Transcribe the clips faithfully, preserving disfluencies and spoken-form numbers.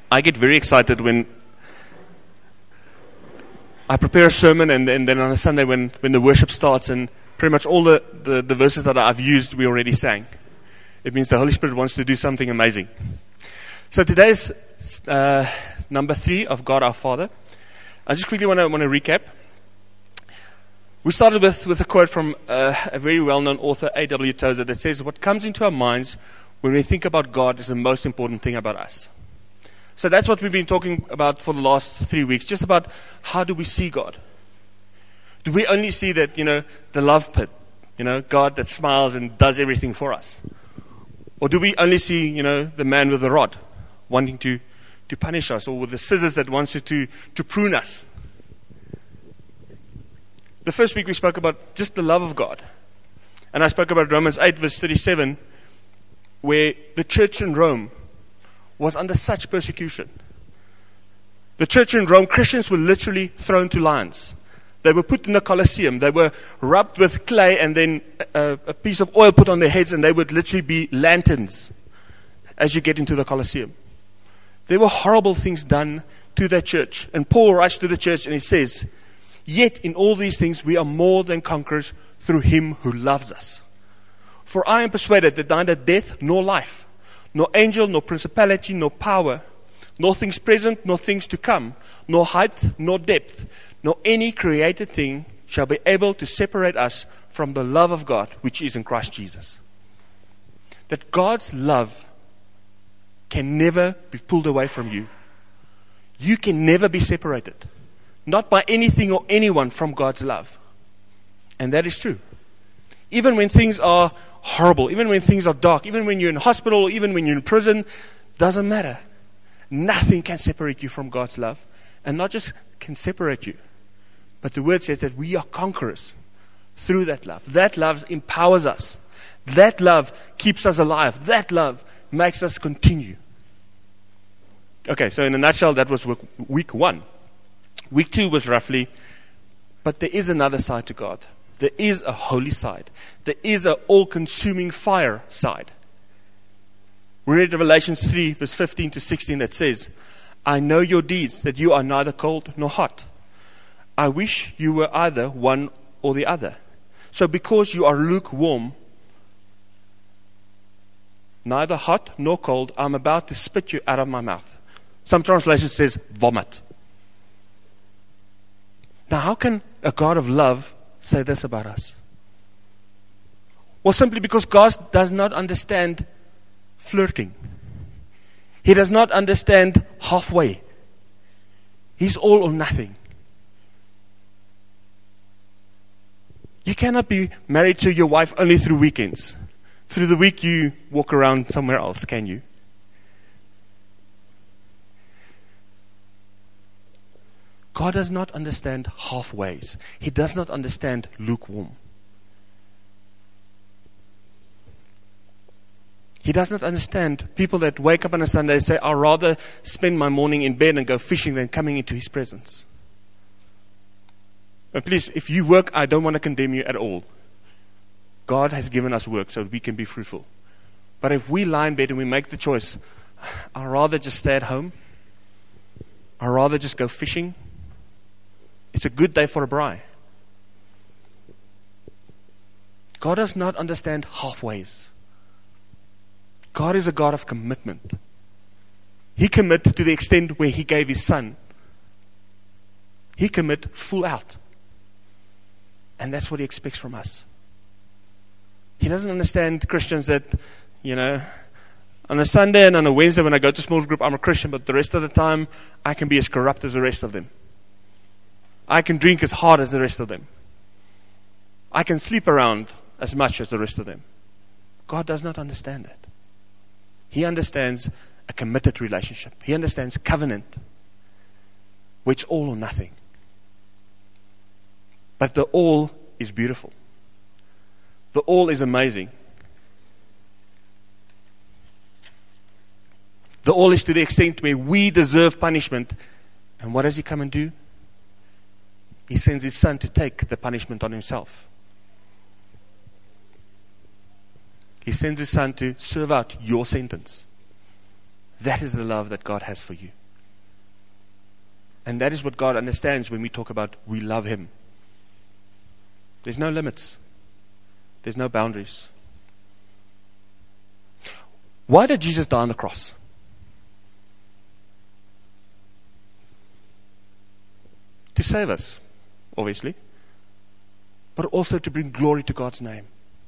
I get very excited when I prepare a sermon, and, and then on a Sunday when, when the worship starts, and pretty much all the, the, the verses that I've used, we already sang. It means the Holy Spirit wants to do something amazing. So today's uh, number three of God our Father. I just quickly want to want to recap. We started with, with a quote from uh, a very well-known author, A W Tozer, that says, "What comes into our minds when we think about God is the most important thing about us." So that's what we've been talking about for the last three weeks, just about how do we see God. Do we only see that, you know, the love pit, you know, God that smiles and does everything for us? Or do we only see, you know, the man with the rod wanting to, to punish us, or with the scissors that wants to, to, to prune us? The first week we spoke about just the love of God. And I spoke about Romans eight verse thirty-seven, where the church in Rome was under such persecution. The church in Rome, Christians were literally thrown to lions. They were put in the Colosseum. They were rubbed with clay and then a, a piece of oil put on their heads, and they would literally be lanterns as you get into the Colosseum. There were horrible things done to that church. And Paul writes to the church and he says, "Yet in all these things we are more than conquerors through him who loves us. For I am persuaded that neither death nor life, nor angel, nor principality, nor power, nor things present, nor things to come, nor height, nor depth, nor any created thing shall be able to separate us from the love of God, which is in Christ Jesus." That God's love can never be pulled away from you. You can never be separated. Not by anything or anyone from God's love. And that is true. Even when things are horrible, even when things are dark, even when you're in hospital, even when you're in prison, doesn't matter. Nothing can separate you from God's love. And not just can separate you, but the word says that we are conquerors through that love. That love empowers us. That love keeps us alive. That love makes us continue. Okay, so in a nutshell, that was week one. Week two was roughly, but there is another side to God. There is a holy side. There is an all-consuming fire side. We read Revelations three, verse fifteen to sixteen that says, "I know your deeds, that you are neither cold nor hot. I wish you were either one or the other. So because you are lukewarm, neither hot nor cold, I am about to spit you out of my mouth." Some translation says vomit. Now, how can a God of love say this about us? Well, simply because God does not understand flirting. He does not understand halfway. He's all or nothing. You cannot be married to your wife only through weekends. Through the week you walk around somewhere else, can you? God does not understand halfways. He does not understand lukewarm. He does not understand people that wake up on a Sunday and say, "I'd rather spend my morning in bed and go fishing than coming into His presence." And please, if you work, I don't want to condemn you at all. God has given us work so we can be fruitful. But if we lie in bed and we make the choice, I'd rather just stay at home, I'd rather just go fishing, it's a good day for a braai. God does not understand halfways. God is a God of commitment. He committed to the extent where He gave His Son. He committed full out. And that's what He expects from us. He doesn't understand Christians that, you know, on a Sunday and on a Wednesday when I go to small group, I'm a Christian, but the rest of the time, I can be as corrupt as the rest of them. I can drink as hard as the rest of them. I can sleep around as much as the rest of them. God does not understand that. He understands a committed relationship. He understands covenant, which is all or nothing. But the all is beautiful. The all is amazing. The all is to the extent where we deserve punishment. And what does He come and do? He sends His Son to take the punishment on Himself. He sends His Son to serve out your sentence. That is the love that God has for you. And that is what God understands when we talk about we love Him. There's no limits. There's no boundaries. Why did Jesus die on the cross? To save us, obviously, but also to bring glory to God's name.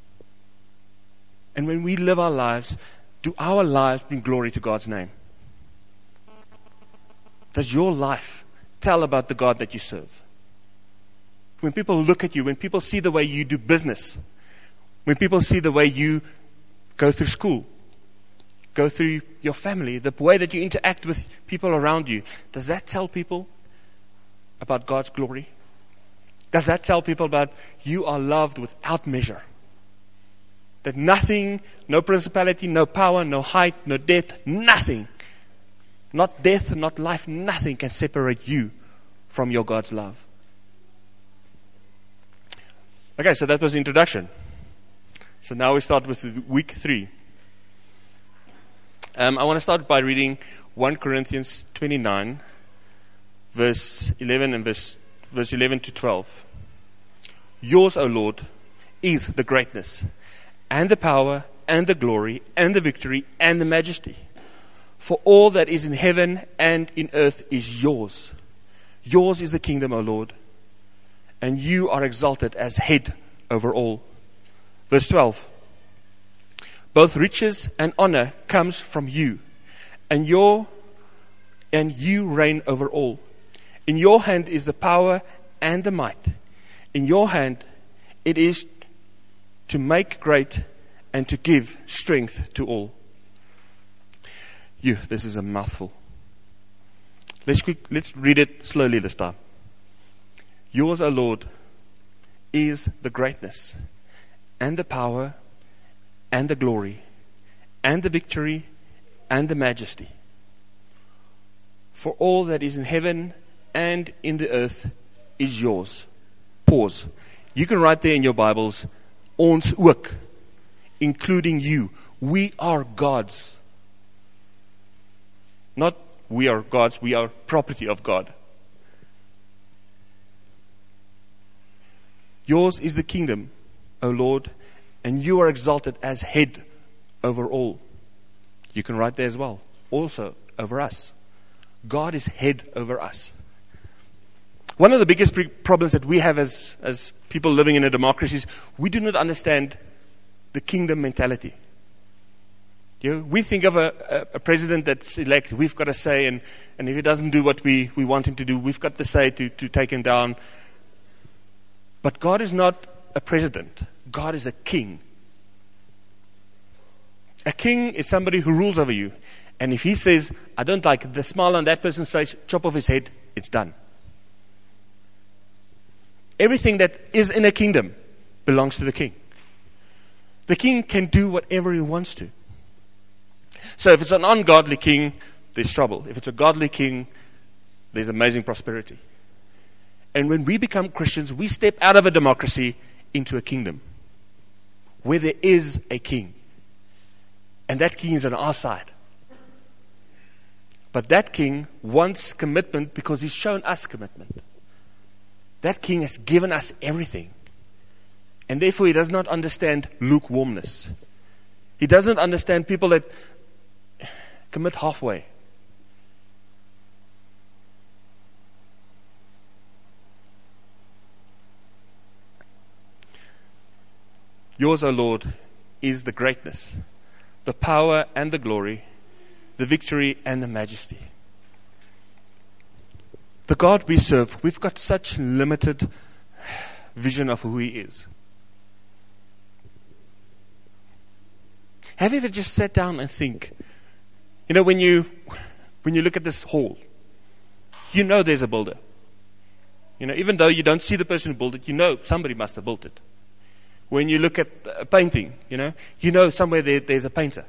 And when we live our lives, do our lives bring glory to God's name? Does your life tell about the God that you serve? When people look at you, when people see the way you do business, when people see the way you go through school, go through your family, the way that you interact with people around you, does that tell people about God's glory? Does that tell people about you are loved without measure? That nothing, no principality, no power, no height, no depth, nothing, not death, not life, nothing can separate you from your God's love. Okay, so that was the introduction. So now we start with week three. Um, I want to start by reading First Corinthians twenty-nine, verse eleven and verse, verse eleven to twelve. Yours, O Lord, is the greatness, and the power, and the glory, and the victory, and the majesty. For all that is in heaven and in earth is yours. Yours is the kingdom, O Lord, and you are exalted as head over all. Verse twelve. Both riches and honor comes from you, and your and you reign over all. In your hand is the power and the might. In your hand it is to make great and to give strength to all. You, this is a mouthful. Let's quick, let's read it slowly this time. Yours, O Lord, is the greatness and the power and the glory and the victory and the majesty. For all that is in heaven and in the earth is yours. Pause. You can write there in your Bibles, ons ook, including you. We are God's. Not we are God's, we are property of God. Yours is the kingdom, O Lord, and you are exalted as head over all. You can write there as well, also over us. God is head over us. One of the biggest problems that we have as, as people living in a democracy is we do not understand the kingdom mentality. You know, we think of a, a, a president that's elected, we've got a say, and, and if he doesn't do what we, we want him to do, we've got the say to, to take him down. But God is not a president. God is a king. A king is somebody who rules over you. And if he says, I don't like the smile on that person's face, chop off his head, it's done. Everything that is in a kingdom belongs to the king. The king can do whatever he wants to. So if it's an ungodly king, there's trouble. If it's a godly king, there's amazing prosperity. And when we become Christians, we step out of a democracy into a kingdom where there is a king. And that king is on our side. But that king wants commitment because he's shown us commitment. That king has given us everything. And therefore he does not understand lukewarmness. He doesn't understand people that commit halfway. Yours, O Lord, is the greatness, the power and the glory, the victory and the majesty. The God we serve, we've got such limited vision of who He is. Have you ever just sat down and think, you know, when you when you look at this hall, you know there's a builder. You know, even though you don't see the person who built it, you know somebody must have built it. When you look at a painting, you know, you know somewhere there, there's a painter.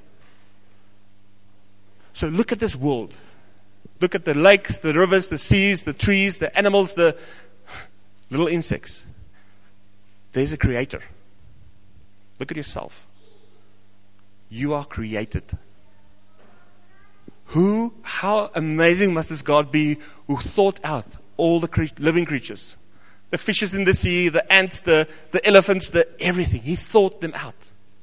So look at this world. Look at the lakes, the rivers, the seas, the trees, the animals, the little insects. There's a creator. Look at yourself. You are created. Who, how amazing must this God be who thought out all the cre- living creatures? The fishes in the sea, the ants, the, the elephants, the everything. He thought them out.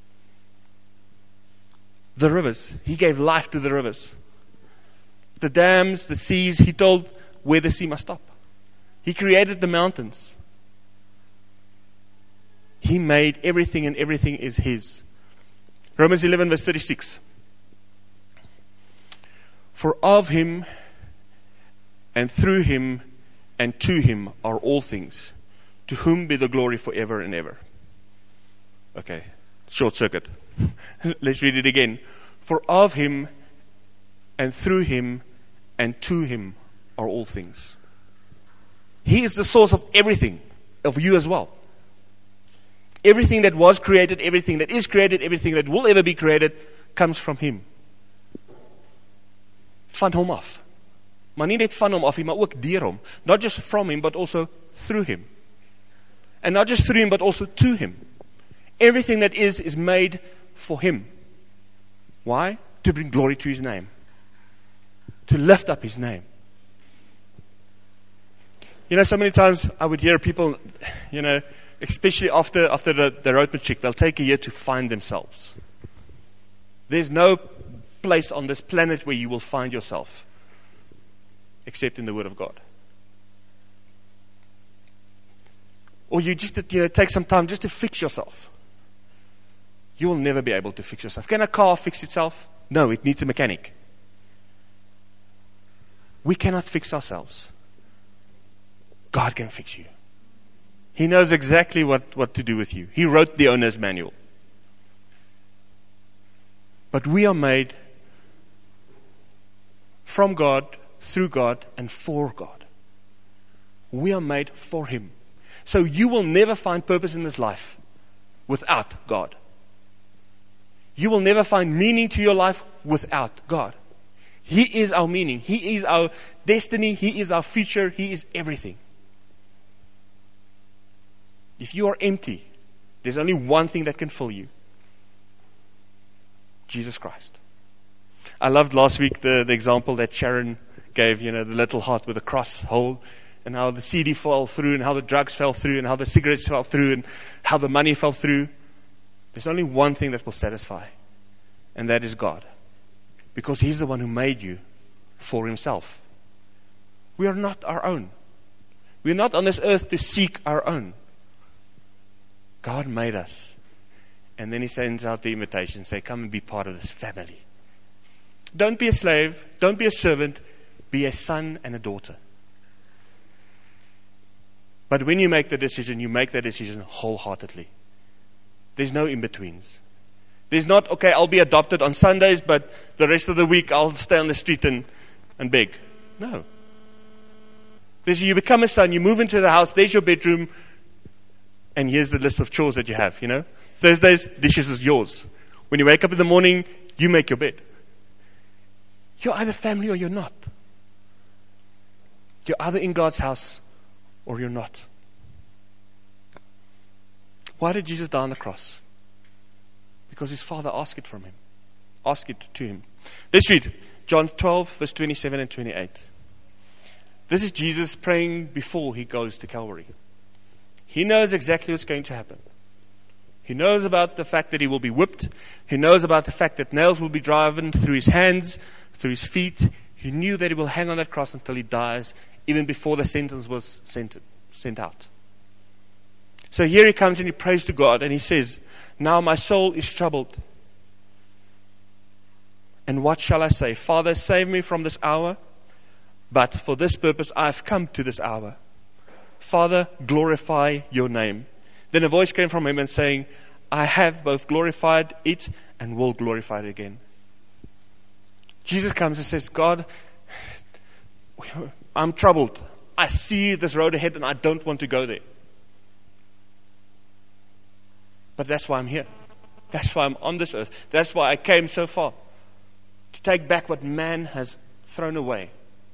The rivers. He gave life to the rivers. The dams, the seas. He told where the sea must stop. He created the mountains. He made everything, and everything is His. Romans eleven verse thirty-six. For of Him and through Him and to Him are all things, to whom be the glory forever and ever. Okay, short circuit. Let's read it again. For of Him and through Him and to Him are all things. He is the source of everything, of you as well. Everything that was created, everything that is created, everything that will ever be created, comes from Him. Van hom af. Maar nie net van hom af, maar ook deur hom. Not just from Him, but also through Him. And not just through Him, but also to Him. Everything that is, is made for Him. Why? To bring glory to His name. To lift up His name. You know, so many times I would hear people, you know, especially after after the, the road matric, they'll take a year to find themselves. There's no place on this planet where you will find yourself except in the Word of God. Or you just, you know, take some time just to fix yourself. You will never be able to fix yourself. Can a car fix itself? No, it needs a mechanic. We cannot fix ourselves. God can fix you. He knows exactly what, what to do with you. He wrote the owner's manual. But we are made from God, through God, and for God. We are made for Him. So you will never find purpose in this life without God. You will never find meaning to your life without God. He is our meaning. He is our destiny. He is our future. He is everything. If you are empty, there's only one thing that can fill you. Jesus Christ. I loved last week the, the example that Sharon gave, you know, the little heart with a cross hole, and how the C D fell through, and how the drugs fell through, and how the cigarettes fell through, and how the money fell through. There's only one thing that will satisfy, and that is God. Because He's the one who made you for Himself. We are not our own. We are not on this earth to seek our own. God made us. And then He sends out the invitation, say, come and be part of this family. Don't be a slave. Don't be a servant. Be a son and a daughter. But when you make the decision, you make that decision wholeheartedly. There's no in-betweens. There's not, okay, I'll be adopted on Sundays, but the rest of the week I'll stay on the street and, and beg. No. There's, you become a son, you move into the house, there's your bedroom, and here's the list of chores that you have, you know. Thursdays, dishes is yours. When you wake up in the morning, you make your bed. You're either family or you're not. You're either in God's house or you're not. Why did Jesus die on the cross? Because His Father asked it from Him. Asked it to Him. Let's read John twelve, verse twenty-seven and twenty-eight. This is Jesus praying before He goes to Calvary. He knows exactly what's going to happen. He knows about the fact that He will be whipped. He knows about the fact that nails will be driven through His hands, through His feet. He knew that He will hang on that cross until He dies, even before the sentence was sent, sent out. So here He comes and He prays to God and He says, now my soul is troubled. And what shall I say? Father, save me from this hour. But for this purpose I have come to this hour. Father, glorify your name. Then a voice came from Him and saying, I have both glorified it and will glorify it again. Jesus comes and says, God, I'm troubled. I see this road ahead and I don't want to go there. But that's why I'm here. That's why I'm on this earth. That's why I came so far. To take back what man has thrown away.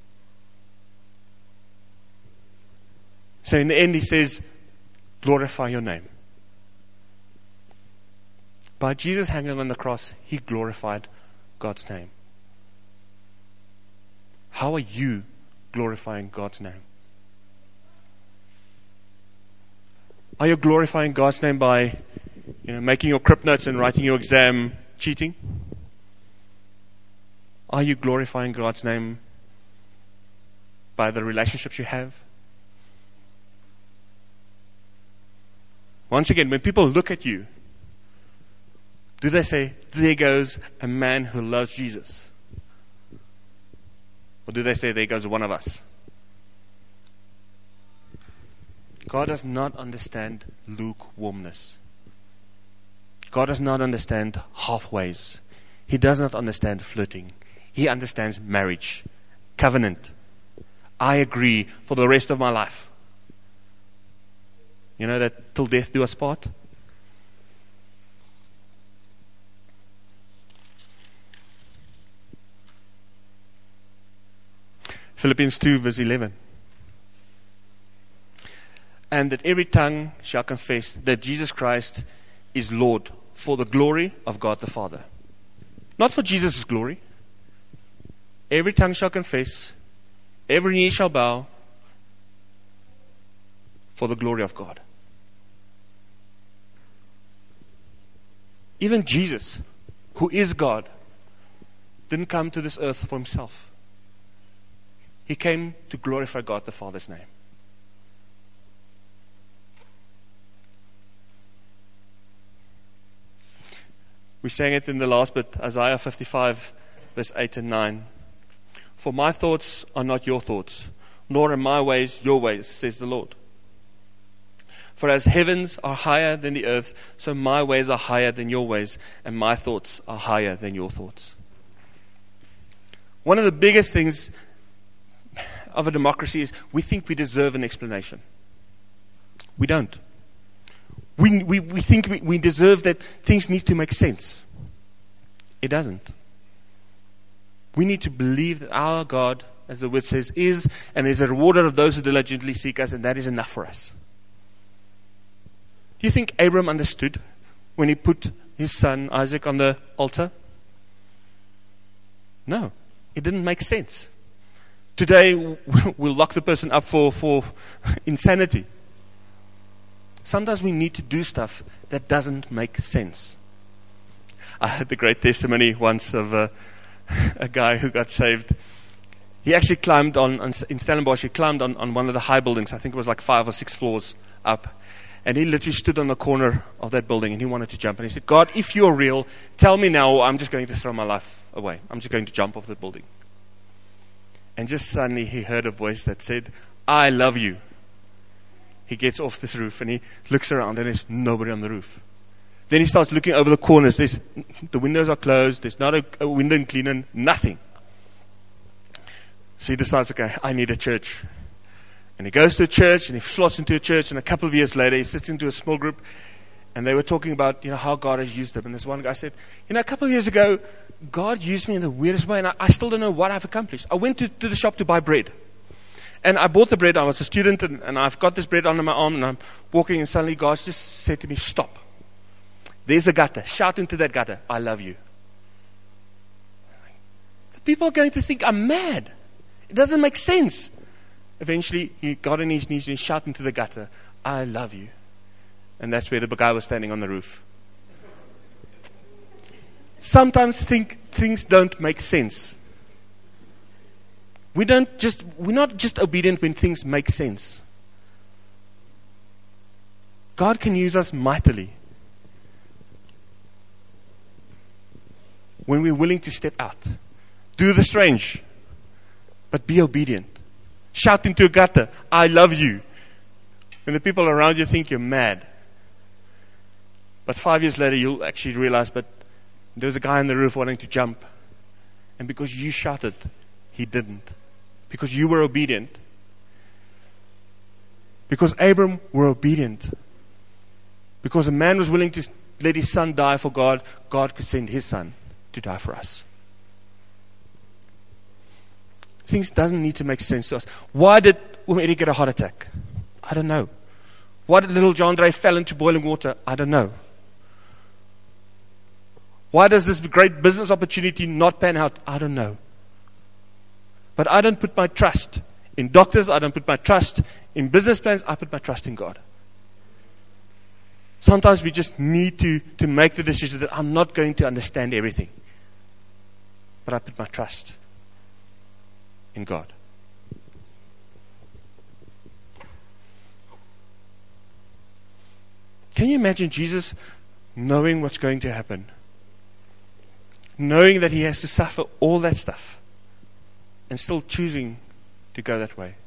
So in the end He says, glorify your name. By Jesus hanging on the cross, He glorified God's name. How are you glorifying God's name? Are you glorifying God's name by, you know, making your crypt notes and writing your exam cheating? Are you glorifying God's name by the relationships you have? Once again, when people look at you, do they say, there goes a man who loves Jesus? Or do they say, there goes one of us? God does not understand lukewarmness. God does not understand halfways. He does not understand flirting. He understands marriage, covenant. I agree for the rest of my life. You know that till death do us part? Philippians two verse eleven. And that every tongue shall confess that Jesus Christ is Lord, for the glory of God the Father. Not for Jesus' glory. Every tongue shall confess, every knee shall bow, for the glory of God. Even Jesus, who is God, didn't come to this earth for himself. He came to glorify God the Father's name. We sang it in the last bit, Isaiah fifty-five, verse eight and nine. For my thoughts are not your thoughts, nor are my ways your ways, says the Lord. For as heavens are higher than the earth, so my ways are higher than your ways, and my thoughts are higher than your thoughts. One of the biggest things of a democracy is we think we deserve an explanation. We don't. We, we, we think we, we deserve that things need to make sense. It doesn't. We need to believe that our God, as the word says, is and is a rewarder of those who diligently seek us, and that is enough for us. Do you think Abram understood when he put his son Isaac on the altar? No, it didn't make sense. Today, we'll lock the person up for, for insanity. Sometimes we need to do stuff that doesn't make sense. I heard the great testimony once of a, a guy who got saved. He actually climbed on, on in Stellenbosch, he climbed on, on one of the high buildings. I think it was like five or six floors up. And he literally stood on the corner of that building and he wanted to jump. And he said, God, if you're real, tell me now, or I'm just going to throw my life away. I'm just going to jump off the building. And just suddenly he heard a voice that said, I love you. He gets off this roof and he looks around and there's nobody on the roof. Then he starts looking over the corners. There's, the windows are closed. There's not a, a window in cleaning. Nothing. So he decides, okay, I need a church. And he goes to a church and he slots into a church. And a couple of years later, he sits into a small group. And they were talking about, you know, how God has used them. And this one guy said, you know, a couple of years ago, God used me in the weirdest way. And I, I still don't know what I've accomplished. I went to, to the shop to buy bread. And I bought the bread. I was a student and, and I've got this bread under my arm. And I'm walking and suddenly God just said to me, stop. There's a gutter. Shout into that gutter. I love you. The people are going to think I'm mad. It doesn't make sense. Eventually, he got on his knees and he shouted into the gutter, I love you. And that's where the guy was standing on the roof. Sometimes think things don't make sense. We don't just, we're not just obedient when things make sense. God can use us mightily when we're willing to step out. Do the strange, but be obedient. Shout into a gutter, I love you. And the people around you think you're mad. But five years later, you'll actually realize, but there was a guy on the roof wanting to jump. And because you shouted, he didn't. Because you were obedient. Because Abram were obedient. Because a man was willing to let his son die for God, God could send his son to die for us. Things doesn't need to make sense to us. Why did Umeri get a heart attack? I don't know. Why did little John Dre fell into boiling water? I don't know. Why does this great business opportunity not pan out? I don't know. But I don't put my trust in doctors. I don't put my trust in business plans. I put my trust in God. Sometimes we just need to, to make the decision that I'm not going to understand everything. But I put my trust in God. Can you imagine Jesus knowing what's going to happen? Knowing that he has to suffer all that stuff and still choosing to go that way.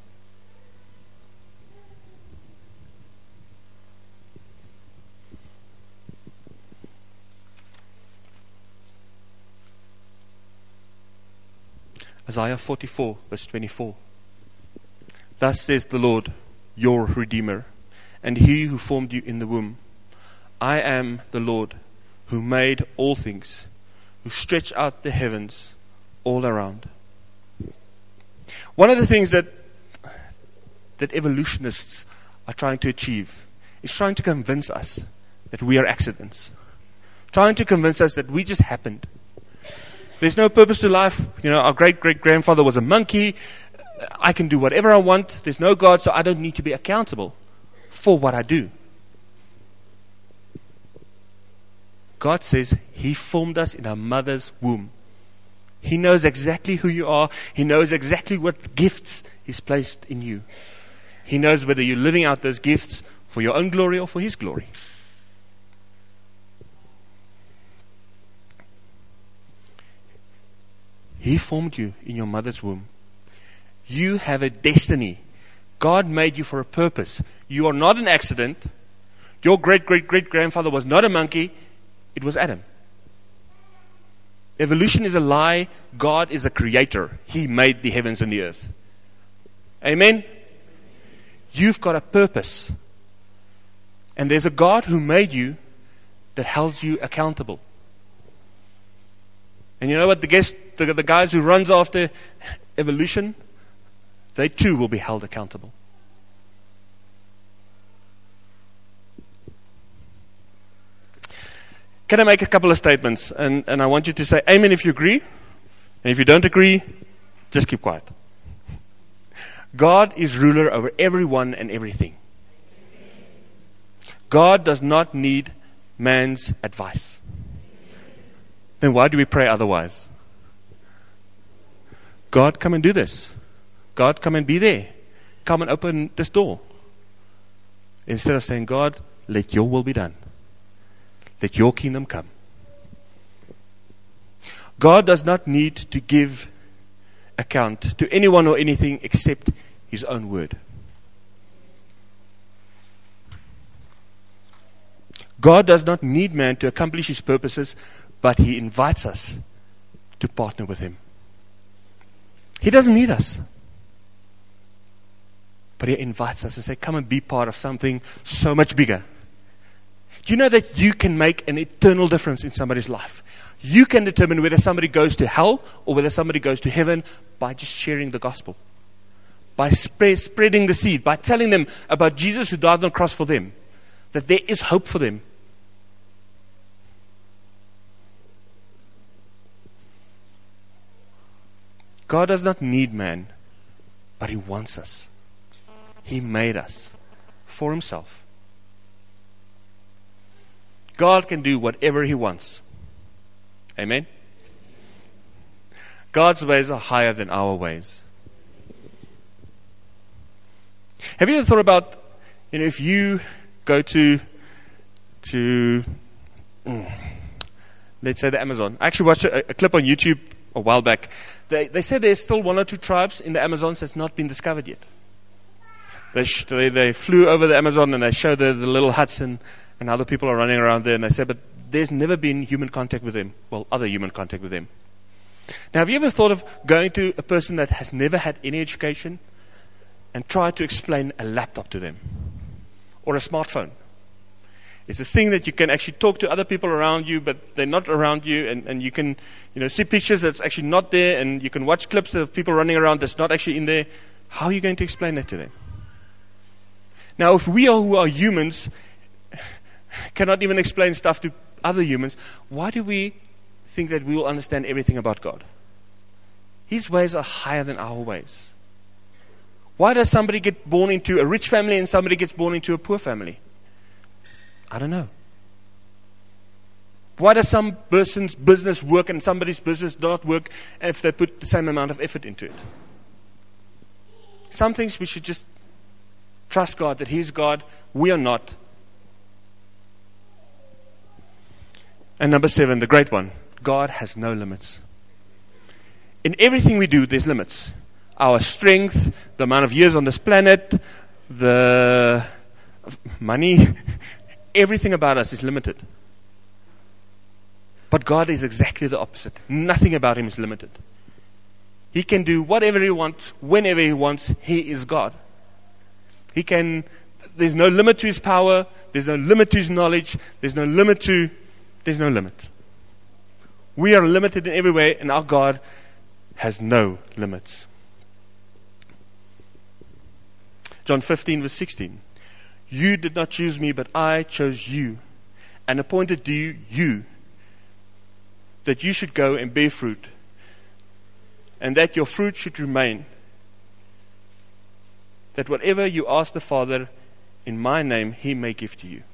Isaiah forty-four, verse twenty-four. Thus says the Lord, your Redeemer, and he who formed you in the womb. I am the Lord who made all things, who stretched out the heavens all around. One of the things that that evolutionists are trying to achieve is trying to convince us that we are accidents. Trying to convince us that we just happened. There's no purpose to life. You know, our great-great-grandfather was a monkey. I can do whatever I want. There's no God, so I don't need to be accountable for what I do. God says he formed us in our mother's womb. He knows exactly who you are. He knows exactly what gifts he's placed in you. He knows whether you're living out those gifts for your own glory or for his glory. He formed you in your mother's womb. You have a destiny. God made you for a purpose. You are not an accident. Your great-great-great-grandfather was not a monkey. It was Adam. Evolution is a lie. God is a creator. He made the heavens and the earth. Amen? You've got a purpose. And there's a God who made you that holds you accountable. And you know what? The, guest, the, the guys who runs after evolution, they too will be held accountable. Can I make a couple of statements? And, and I want you to say amen if you agree. And if you don't agree, just keep quiet. God is ruler over everyone and everything. God does not need man's advice. Then why do we pray otherwise? God, come and do this. God, come and be there. Come and open this door. Instead of saying, God, let your will be done. Let your kingdom come. God does not need to give account to anyone or anything except his own word. God does not need man to accomplish his purposes, but he invites us to partner with him. He doesn't need us. But he invites us and says, come and be part of something so much bigger. Do you know that you can make an eternal difference in somebody's life? You can determine whether somebody goes to hell or whether somebody goes to heaven by just sharing the gospel. By spread, spreading the seed. By telling them about Jesus who died on the cross for them. That there is hope for them. God does not need man, but he wants us. He made us for himself. God can do whatever he wants. Amen? God's ways are higher than our ways. Have you ever thought about, you know, if you go to, to mm, let's say the Amazon. I actually watched a, a clip on YouTube a while back. They, they said there's still one or two tribes in the Amazons that's not been discovered yet. They, sh- they, they flew over the Amazon and they showed the, the little huts and, and how the people are running around there. And they said, but there's never been human contact with them. Well, other human contact with them. Now, have you ever thought of going to a person that has never had any education and try to explain a laptop to them? Or a smartphone? It's a thing that you can actually talk to other people around you, but they're not around you, and, and you can, you know, see pictures that's actually not there, and you can watch clips of people running around that's not actually in there. How are you going to explain that to them? Now, if we are, who are humans cannot even explain stuff to other humans, why do we think that we will understand everything about God? His ways are higher than our ways. Why does somebody get born into a rich family and somebody gets born into a poor family? I don't know. Why does some person's business work and somebody's business not work if they put the same amount of effort into it? Some things we should just trust God, that He's God, we are not. And number seven, the great one, God has no limits. In everything we do, there's limits. Our strength, the amount of years on this planet, the money, everything about us is limited. But God is exactly the opposite. Nothing about Him is limited. He can do whatever He wants, whenever He wants. He is God. He can, there's no limit to His power, there's no limit to His knowledge, there's no limit to, there's no limit. We are limited in every way, and our God has no limits. John fifteen verse sixteen. You did not choose me, but I chose you and appointed you, you that you should go and bear fruit, and that your fruit should remain, that whatever you ask the Father in my name, He may give to you.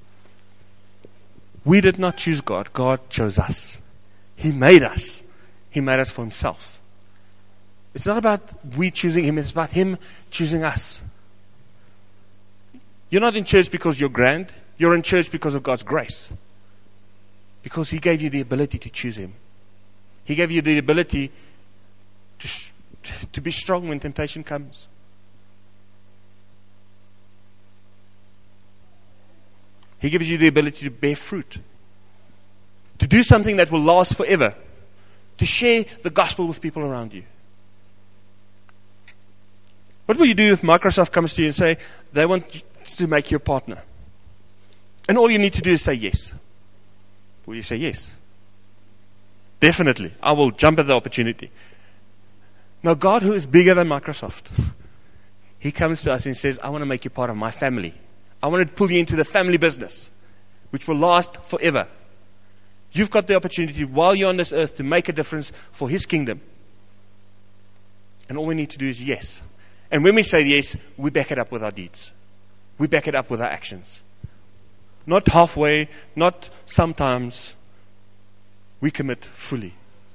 We did not choose God. God chose us. He made us. He made us for Himself. It's not about we choosing Him. It's about Him choosing us. You're not in church because you're grand. You're in church because of God's grace. Because He gave you the ability to choose Him. He gave you the ability to, to be strong when temptation comes. He gives you the ability to bear fruit. To do something that will last forever. To share the gospel with people around you. What will you do if Microsoft comes to you and say, they want to make you a partner? And all you need to do is say yes. Will you say yes? Definitely. I will jump at the opportunity. Now, God, who is bigger than Microsoft, He comes to us and says, I want to make you part of my family. I want to pull you into the family business, which will last forever. You've got the opportunity while you're on this earth to make a difference for His kingdom. And all we need to do is yes. And when we say yes, we back it up with our deeds. We back it up with our actions. Not halfway, not sometimes. We commit fully.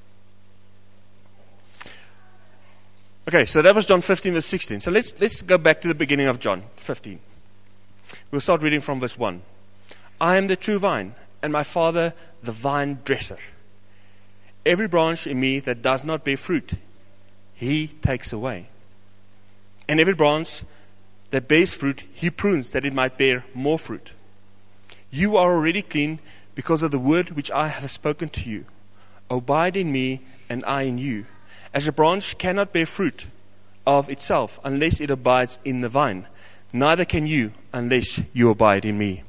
Okay, so that was John fifteen verse sixteen. So let's let's go back to the beginning of John fifteen. We'll start reading from verse one. I am the true vine, and my Father the vine dresser. Every branch in me that does not bear fruit, He takes away. And every branch that bears fruit, He prunes that it might bear more fruit. You are already clean because of the word which I have spoken to you. Abide in me, and I in you. As a branch cannot bear fruit of itself unless it abides in the vine, neither can you unless you abide in me.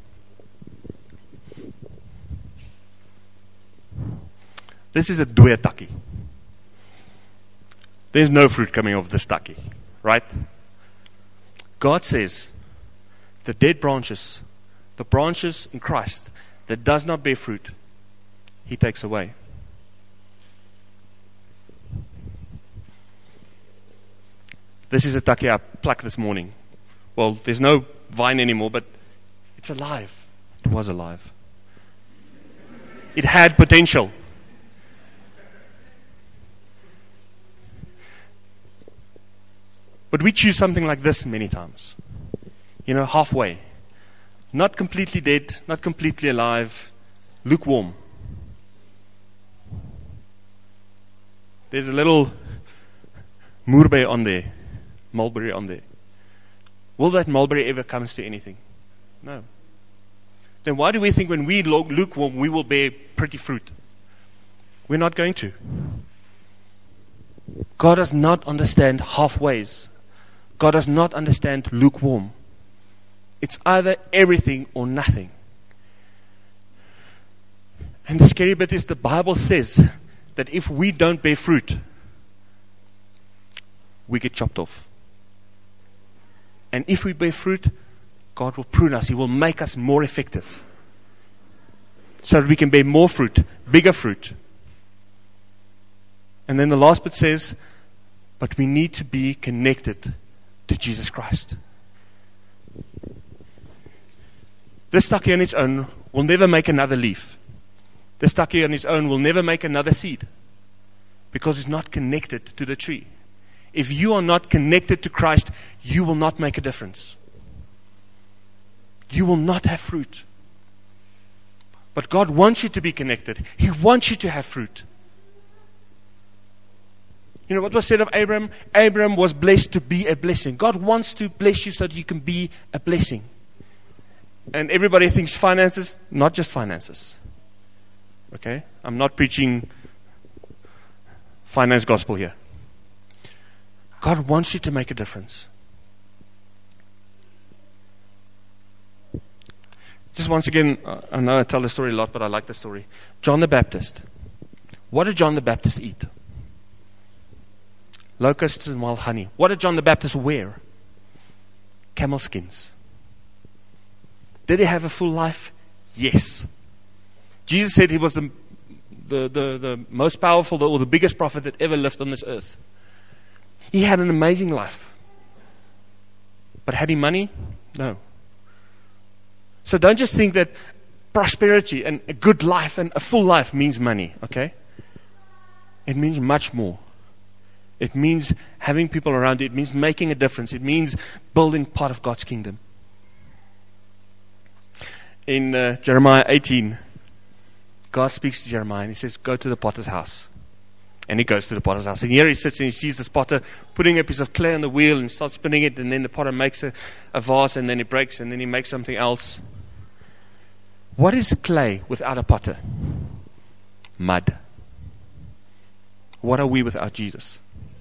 This is a dooie takkie. There's no fruit coming off this takkie, right? God says, the dead branches, the branches in Christ that does not bear fruit, He takes away. This is a takkie I plucked this morning. Well, there's no vine anymore, but it's alive. It was alive. It had potential. But we choose something like this many times. You know, halfway. Not completely dead, not completely alive, lukewarm. There's a little moerbei on there, mulberry on there. Will that mulberry ever come to anything? No. Then why do we think when we lukewarm, we will bear pretty fruit? We're not going to. God does not understand halfways. God does not understand lukewarm. It's either everything or nothing. And the scary bit is the Bible says that if we don't bear fruit, we get chopped off. And if we bear fruit, God will prune us. He will make us more effective. So that we can bear more fruit, bigger fruit. And then the last bit says, but we need to be connected to Jesus Christ. This taki on its own will never make another leaf. This taki on its own will never make another seed, because it's not connected to the tree. If you are not connected to Christ, you will not make a difference. You will not have fruit. But God wants you to be connected. He wants you to have fruit. You know what was said of Abram? Abram was blessed to be a blessing. God wants to bless you so that you can be a blessing. And everybody thinks finances, not just finances. Okay? I'm not preaching finance gospel here. God wants you to make a difference. Just once again, I know I tell the story a lot, but I like the story. John the Baptist. What did John the Baptist eat? Locusts and wild honey. What did John the Baptist wear? Camel skins. Did he have a full life? Yes. Jesus said he was the, the, the, the most powerful or the biggest prophet that ever lived on this earth. He had an amazing life. But had he money? No. So don't just think that prosperity and a good life and a full life means money, okay? It means much more. It means having people around you. It means making a difference. It means building part of God's kingdom. In uh, Jeremiah eighteen, God speaks to Jeremiah and he says, go to the potter's house. And he goes to the potter's house. And here he sits and he sees this potter putting a piece of clay on the wheel and starts spinning it. And then the potter makes a, a vase and then it breaks and then he makes something else. What is clay without a potter? Mud. What are we without Jesus?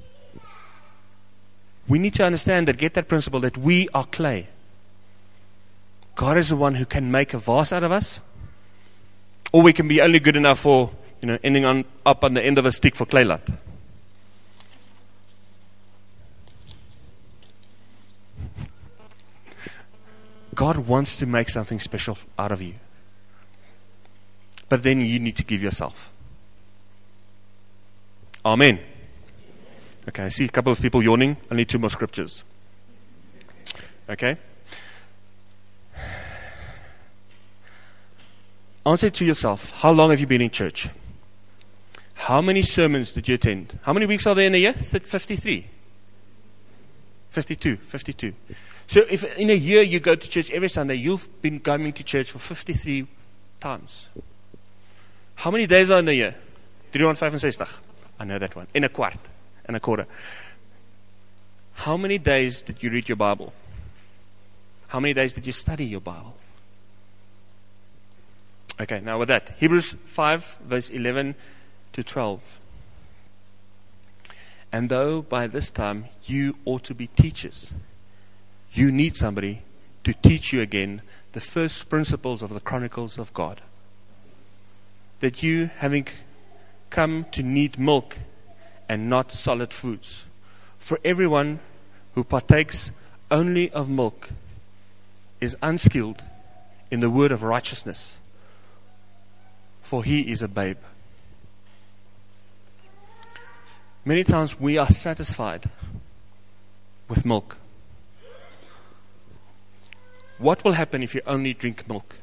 We need to understand that, get that principle that we are clay. God is the one who can make a vase out of us. Or we can be only good enough for, you know, ending on up on the end of a stick for clay lot. God wants to make something special out of you. But then you need to give yourself. Amen. Okay, I see a couple of people yawning. I need two more scriptures. Okay. Answer to yourself, how long have you been in church? How many sermons did you attend? How many weeks are there in a year? fifty-three. fifty-two. fifty-two. So if in a year you go to church every Sunday, you've been coming to church for fifty-three times. How many days are in a year? three hundred sixty-five. I know that one. In a quart. In a quarter. How many days did you read your Bible? How many days did you study your Bible? Okay, now with that, Hebrews five, verse eleven to twelve. And though by this time you ought to be teachers, you need somebody to teach you again the first principles of the Chronicles of God. That you, having come to need milk and not solid foods. For everyone who partakes only of milk is unskilled in the word of righteousness, for he is a babe. Many times we are satisfied with milk. What will happen if you only drink milk?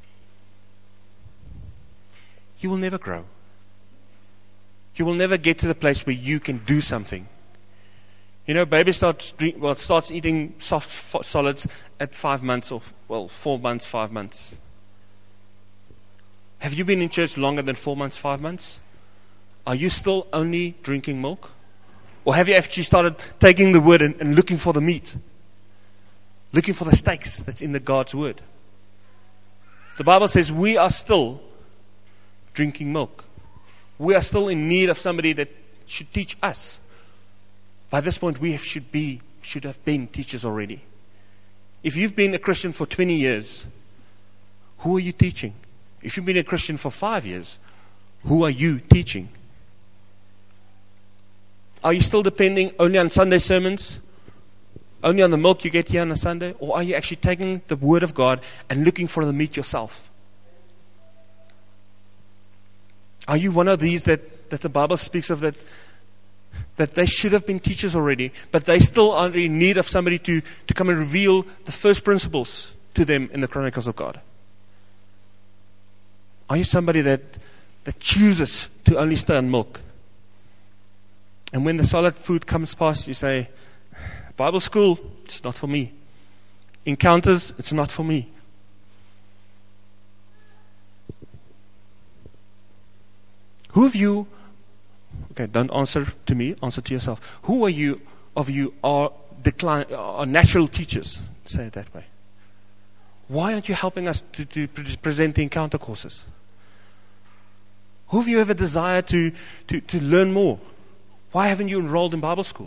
You will never grow. You will never get to the place where you can do something. You know, baby starts drink, well, starts eating soft fo- solids at five months or, well, four months, five months. Have you been in church longer than four months, five months? Are you still only drinking milk? Or have you actually started taking the word and, and looking for the meat? Looking for the steaks that's in the God's word? The Bible says we are still drinking milk. We are still in need of somebody that should teach us. By this point, we have, should be, should have been teachers already. If you've been a Christian for twenty years, who are you teaching? If you've been a Christian for five years, who are you teaching? Are you still depending only on Sunday sermons? Only on the milk you get here on a Sunday? Or are you actually taking the word of God and looking for the meat yourself? Are you one of these that, that the Bible speaks of that that they should have been teachers already, but they still are in need of somebody to, to come and reveal the first principles to them in the Chronicles of God? Are you somebody that, that chooses to only stay on milk? And when the solid food comes past, you say, Bible school, it's not for me. Encounters, it's not for me. Who of you, okay, don't answer to me, answer to yourself. Who are you of you are decline, are natural teachers? Say it that way. Why aren't you helping us to, to present the encounter courses? Who of you ever desire to, to, to learn more? Why haven't you enrolled in Bible school?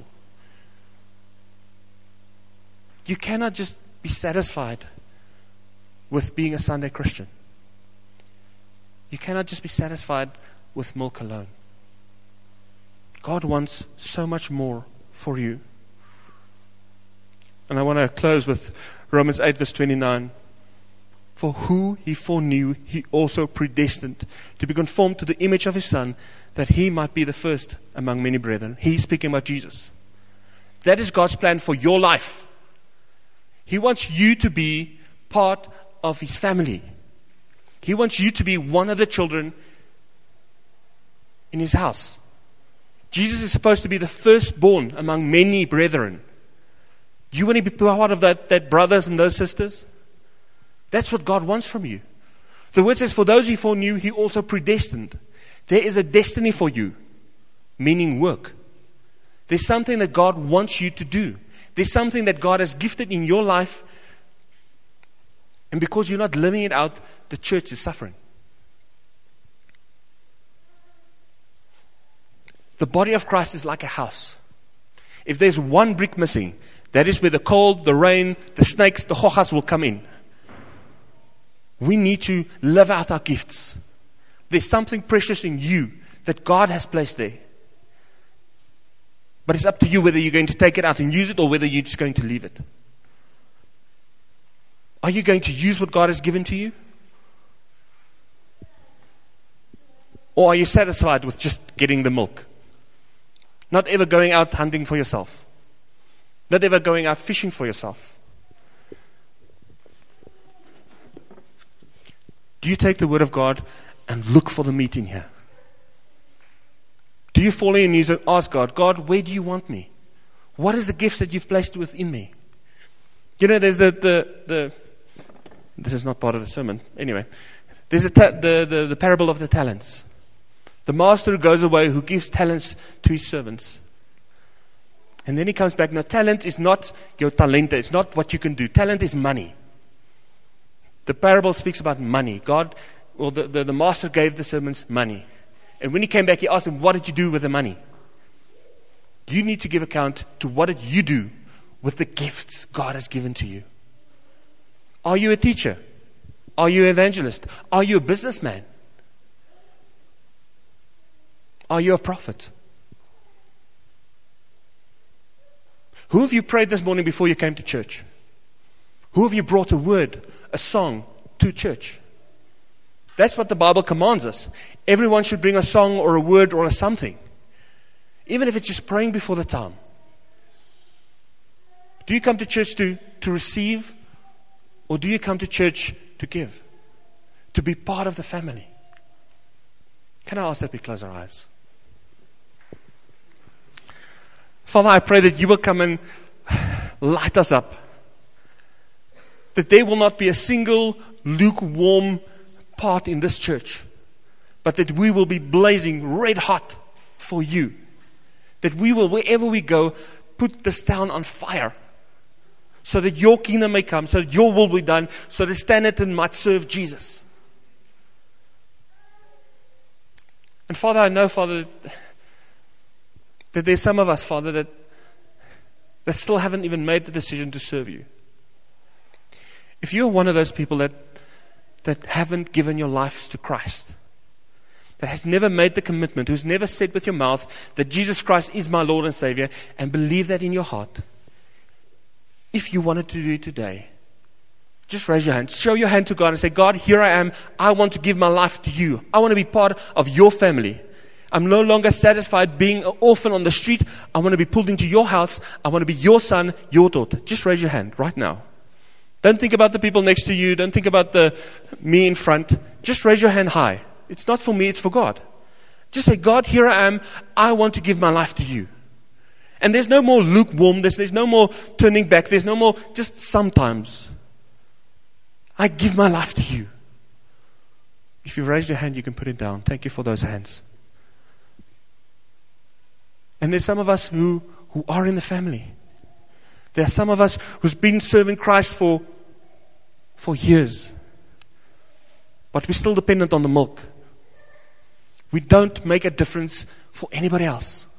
You cannot just be satisfied with being a Sunday Christian. You cannot just be satisfied with milk alone. God wants so much more for you. And I want to close with Romans eight verse twenty-nine. For who he foreknew, he also predestined to be conformed to the image of his Son, that he might be the first among many brethren. He's speaking about Jesus. That is God's plan for your life. He wants you to be part of his family. He wants you to be one of the children in his house. Jesus is supposed to be the firstborn among many brethren. You want to be part of that, that brothers and those sisters? That's what God wants from you. The word says, for those he foreknew, he also predestined. There is a destiny for you, meaning work. There's something that God wants you to do. There's something that God has gifted in your life, and because you're not living it out, the church is suffering. The body of Christ is like a house. If there's one brick missing, that is where the cold, the rain, the snakes, the hochas will come in. We need to live out our gifts. There's something precious in you that God has placed there. But it's up to you whether you're going to take it out and use it or whether you're just going to leave it. Are you going to use what God has given to you? Or are you satisfied with just getting the milk? Not ever going out hunting for yourself. Not ever going out fishing for yourself. Do you take the word of God and look for the meat in here? Do you fall on your knees and ask God, God, where do you want me? What is the gifts that you've placed within me? You know, there's the, the, the this is not part of the sermon. Anyway, there's a ta- the, the, the parable of the talents. The master goes away who gives talents to his servants. And then he comes back. Now, talent is not your talente. It's not what you can do. Talent is money. The parable speaks about money. God, well, the, the, the master gave the servants money. And when he came back, he asked them, what did you do with the money? You need to give account to what did you do with the gifts God has given to you. Are you a teacher? Are you an evangelist? Are you a businessman? Are you a prophet? Who have you prayed this morning before you came to church? Who have you brought a word, a song to church? That's what the Bible commands us. Everyone should bring a song or a word or a something. Even if it's just praying before the time. Do you come to church to, to receive? Or do you come to church to give? To be part of the family? Can I ask that we close our eyes? Father, I pray that you will come and light us up. That there will not be a single lukewarm part in this church, but that we will be blazing red hot for you. That we will, wherever we go, put this town on fire, so that your kingdom may come, so that your will be done, so that Standerton might serve Jesus. And Father, I know, Father, that, that there's some of us, Father, that, that still haven't even made the decision to serve you. If you're one of those people that that haven't given your lives to Christ, that has never made the commitment, who's never said with your mouth that Jesus Christ is my Lord and Savior, and believe that in your heart, if you wanted to do it today, just raise your hand. Show your hand to God and say, God, here I am. I want to give my life to you. I want to be part of your family. I'm no longer satisfied being an orphan on the street. I want to be pulled into your house. I want to be your son, your daughter. Just raise your hand right now. Don't think about the people next to you. Don't think about the me in front. Just raise your hand high. It's not for me, it's for God. Just say, God, here I am. I want to give my life to you. And there's no more lukewarm. There's, there's no more turning back. There's no more just sometimes. I give my life to you. If you've raised your hand, you can put it down. Thank you for those hands. And there's some of us who, who are in the family. There are some of us who's been serving Christ for, for years. But we're still dependent on the milk. We don't make a difference for anybody else.